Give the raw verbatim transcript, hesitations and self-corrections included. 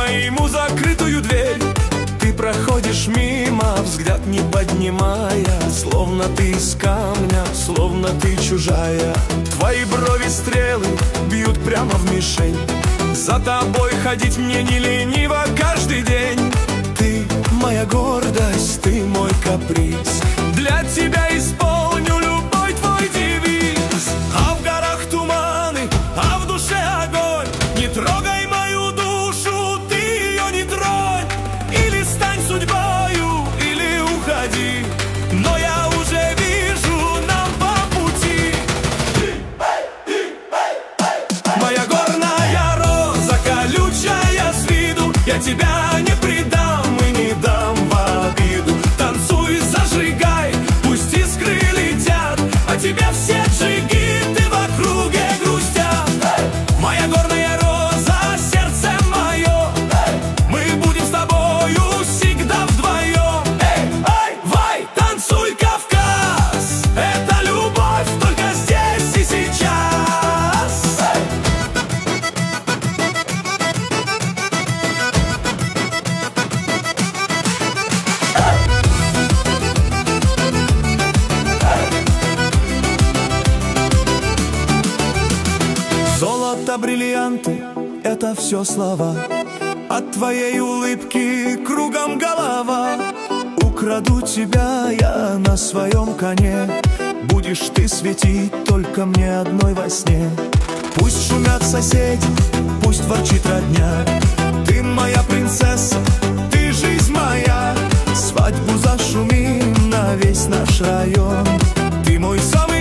найму закрытую дверь. Ты проходишь мимо, взгляд не поднимая, словно ты из камня, словно ты чужая. Твои брови стрелы бьют прямо в мишень. За тобой ходить мне не лениво каждый день. Ты моя гордость, ты мой каприз. Для тебя исполню любой твой девиз. А в горах туманы, а в душе огонь. Не трогай мою душу, ты ее не тронь. Или стань судьбою, или уходи. Но я уже вижу нам по пути. Моя горная роза, колючая с виду, я тебя не предам и не дам в обиду. Танцуй, зажигай, пусть искры летят, а тебя все джигиты в округе грустят. Моя горная роза, сердце мое, мы будем с тобою всегда вдвоем. Ай, вай, танцуй, Кавказ, это любовь только здесь и сейчас. Золото, бриллианты — это все слова. От твоей улыбки кругом голова. Украду тебя я на своем коне. Будешь ты светить только мне одной во сне. Пусть шумят соседи, пусть ворчит родня. Ты моя принцесса, ты жизнь моя. Свадьбу зашумим на весь наш район. Ты мой самый